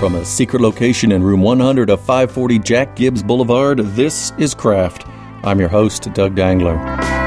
From a secret location in room 100 of 540 Jack Gibbs Boulevard, this is Craft. I'm your host, Doug Dangler.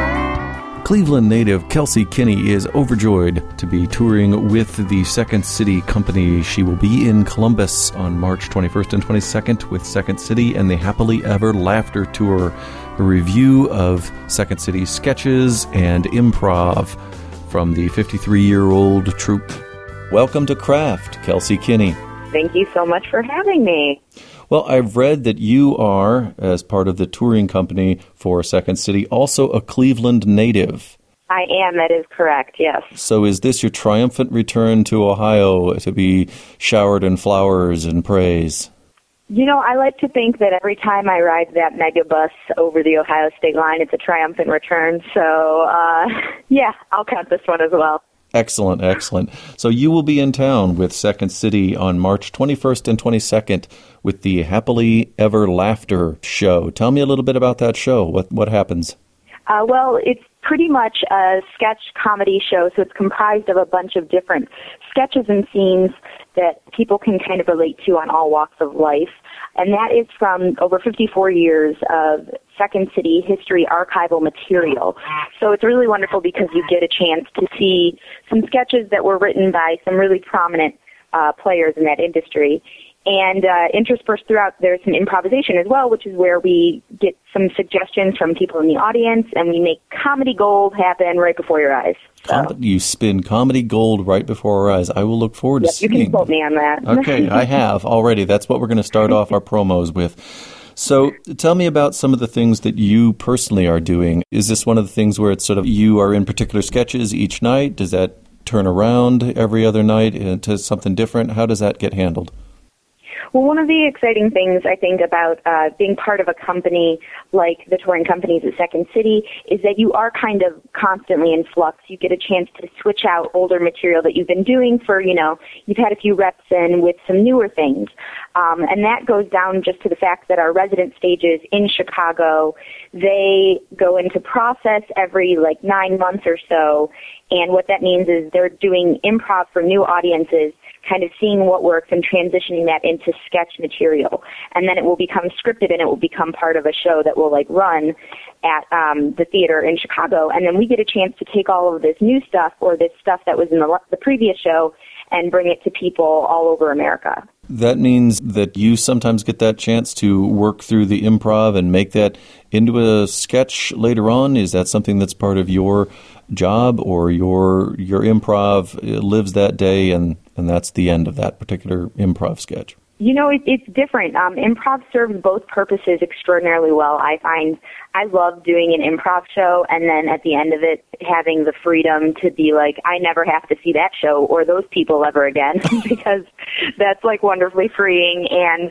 Cleveland native Kelsey Kinney is overjoyed to be touring with the Second City Company. She will be in Columbus on March 21st and 22nd with Second City and the Happily Ever Laughter Tour, a review of Second City sketches and improv from the 53-year-old troupe. Welcome to Craft, Kelsey Kinney. Thank you so much for having me. Well, I've read that you are, as part of the touring company for Second City, also a Cleveland native. I am, that is correct, yes. So is this your triumphant return to Ohio to be showered in flowers and praise? You know, I like to think that every time I ride that megabus over the Ohio state line, it's a triumphant return. So, yeah, I'll count this one as well. Excellent, excellent. So you will be in town with Second City on March 21st and 22nd with the Happily Ever Laughter show. Tell me a little bit about that show. What happens? Well, it's pretty much a sketch comedy show, so it's comprised of a bunch of different sketches and scenes that people can kind of relate to on all walks of life. And that is from over 54 years of Second City history archival material. So it's really wonderful because you get a chance to see some sketches that were written by some really prominent players in that industry. And interspersed throughout, there's some improvisation as well, which is where we get some suggestions from people in the audience, and we make comedy gold happen right before your eyes. So. You spin comedy gold right before our eyes. I will look forward to seeing. You can quote me on that. Okay, I have already. That's what we're going to start off our promos with. So tell me about some of the things that you personally are doing. Is this one of the things where it's sort of you are in particular sketches each night? Does that turn around every other night into something different? How does that get handled? Well, one of the exciting things I think about being part of a company like the touring companies at Second City is that you are kind of constantly in flux. You get a chance to switch out older material that you've been doing for, you've had a few reps in with some newer things. And that goes down just to the fact that our resident stages in Chicago, they go into process every 9 months or so. And what that means is they're doing improv for new audiences, kind of seeing what works and transitioning that into sketch material. And then it will become scripted and it will become part of a show that will run at the theater in Chicago. And then we get a chance to take all of this new stuff or this stuff that was in the previous show and bring it to people all over America. That means that you sometimes get that chance to work through the improv and make that into a sketch later on. Is that something that's part of your job, or your improv lives that day and that's the end of that particular improv sketch? It's different. Improv serves both purposes extraordinarily well. I find I love doing an improv show and then at the end of it having the freedom to be I never have to see that show or those people ever again because that's wonderfully freeing and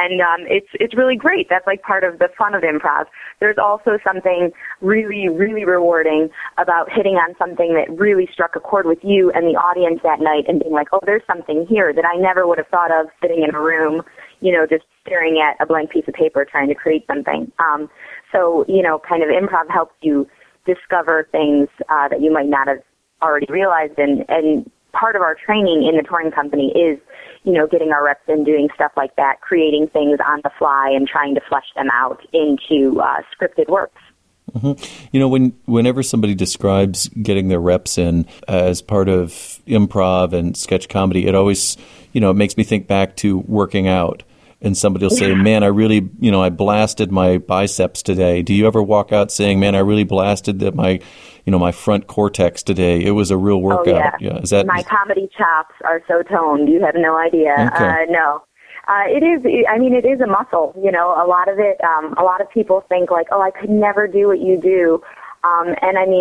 it's really great. That's part of the fun of improv. There's also something really, really rewarding about hitting on something that really struck a chord with you and the audience that night and being oh, there's something here that I never would have thought of sitting in a room, just staring at a blank piece of paper trying to create something. So, kind of improv helps you discover things that you might not have already realized. And part of our training in the touring company is, getting our reps in doing stuff like that, creating things on the fly and trying to flesh them out into scripted works. Mm-hmm. Whenever somebody describes getting their reps in as part of improv and sketch comedy, it always, it makes me think back to working out. And somebody will say, man, I really, I blasted my biceps today. Do you ever walk out saying, man, I really blasted my front cortex today? It was a real workout. Oh, yeah. Is that my comedy chops are so toned. You have no idea. Okay. No. It is a muscle, a lot of it, a lot of people think oh, I could never do what you do. And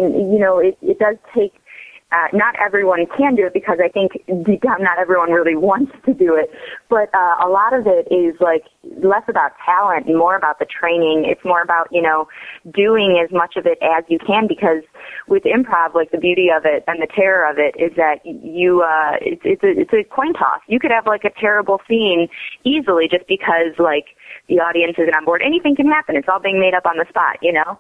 it does take, not everyone can do it because I think deep down not everyone really wants to do it. But a lot of it is less about talent and more about the training. It's more about, doing as much of it as you can because with improv, the beauty of it and the terror of it is that it's a coin toss. You could have a terrible scene easily just because the audience isn't on board. Anything can happen. It's all being made up on the spot,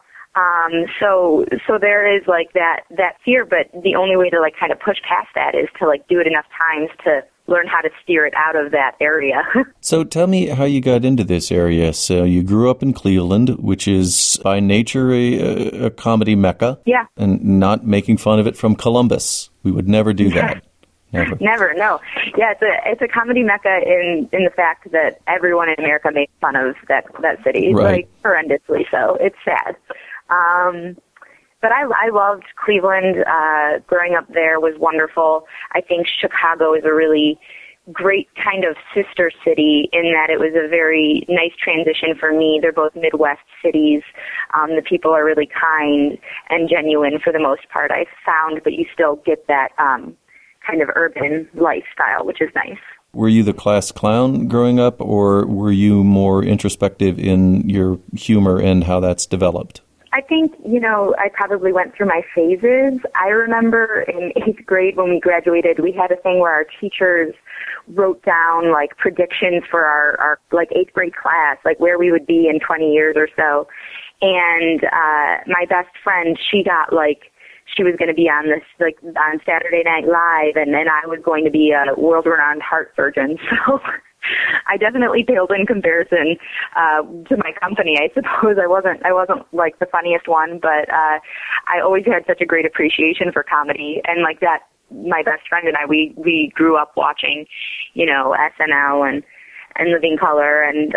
So there is that fear, but the only way to kind of push past that is to do it enough times to learn how to steer it out of that area. So tell me how you got into this area. So you grew up in Cleveland, which is by nature a comedy mecca. Yeah. And not making fun of it from Columbus. We would never do that. Never, no. Yeah, it's a comedy mecca in the fact that everyone in America makes fun of that city, right. Like horrendously so. It's sad. But I loved Cleveland. Growing up there was wonderful. I think Chicago is a really great kind of sister city in that it was a very nice transition for me. They're both Midwest cities. The people are really kind and genuine for the most part, I found, but you still get that kind of urban lifestyle, which is nice. Were you the class clown growing up, or were you more introspective in your humor and how that's developed? I think, I probably went through my phases. I remember in 8th grade when we graduated, we had a thing where our teachers wrote down, like, predictions for our 8th grade class, like, where we would be in 20 years or so. And my best friend, she was going to be on on Saturday Night Live, and then I was going to be a world-renowned heart surgeon. So I definitely paled in comparison to my company. I suppose I wasn't like the funniest one, but I always had such a great appreciation for comedy, and like that, my best friend and I, we grew up watching, SNL and Living Color and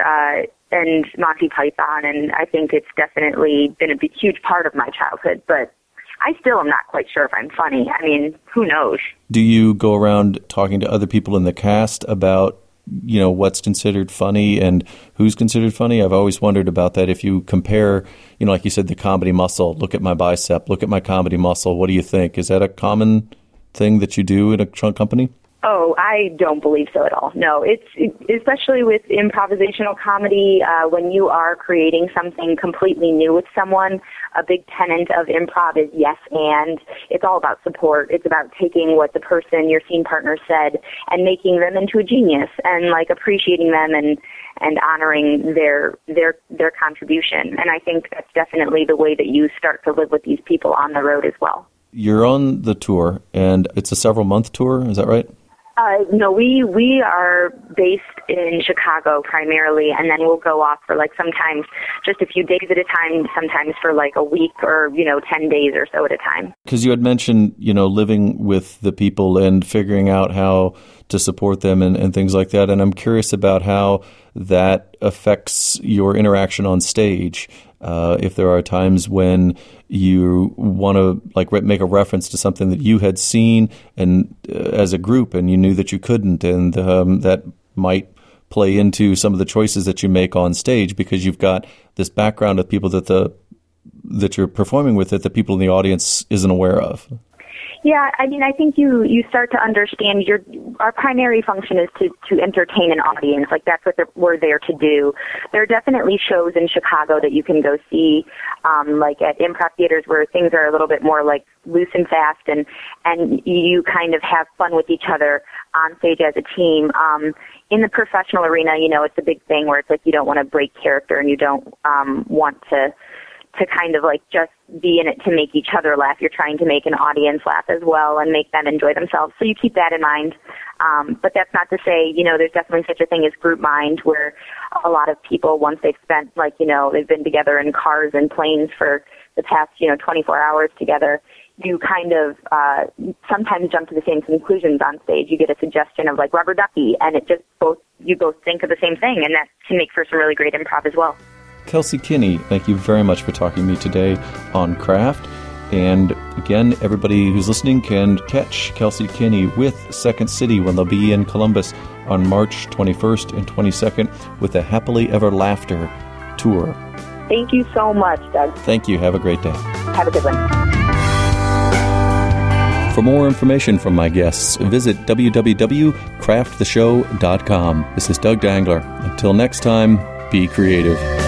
Monty Python, and I think it's definitely been a huge part of my childhood, but I still am not quite sure if I'm funny. I mean, who knows? Do you go around talking to other people in the cast about, what's considered funny and who's considered funny? I've always wondered about that. If you compare, like you said, the comedy muscle, look at my bicep, look at my comedy muscle. What do you think? Is that a common thing that you do in a company? Oh, I don't believe so at all. No, it's especially with improvisational comedy, when you are creating something completely new with someone, a big tenet of improv is yes and. It's all about support. It's about taking what the person, your scene partner said, and making them into a genius and like appreciating them and honoring their contribution. And I think that's definitely the way that you start to live with these people on the road as well. You're on the tour, and it's a several-month tour, is that right? No, we are based in Chicago primarily, and then we'll go off for sometimes just a few days at a time, sometimes for a week or, 10 days or so at a time. Because you had mentioned, living with the people and figuring out how to support them and things like that. And I'm curious about how that affects your interaction on stage. If there are times when you want to make a reference to something that you had seen and as a group and you knew that you couldn't, and that might play into some of the choices that you make on stage because you've got this background of people that you're performing with that the people in the audience isn't aware of. Yeah, I mean, I think you start to understand our primary function is to entertain an audience. That's what we're there to do. There are definitely shows in Chicago that you can go see, at improv theaters where things are a little bit more loose and fast, and you kind of have fun with each other on stage as a team. In the professional arena, it's a big thing where it's you don't want to break character and you don't want to kind of just be in it to make each other laugh. You're trying to make an audience laugh as well and make them enjoy themselves. So you keep that in mind. But that's not to say, there's definitely such a thing as group mind where a lot of people, once they've spent they've been together in cars and planes for the past, 24 hours together, you kind of sometimes jump to the same conclusions on stage. You get a suggestion of rubber ducky, and it just you both think of the same thing, and that can make for some really great improv as well. Kelsey Kinney, thank you very much for talking to me today on Craft. And again, everybody who's listening can catch Kelsey Kinney with Second City when they'll be in Columbus on March 21st and 22nd with the Happily Ever Laughter tour. Thank you so much, Doug. Thank you. Have a great day. Have a good one. For more information from my guests, visit www.crafttheshow.com. This is Doug Dangler. Until next time, be creative.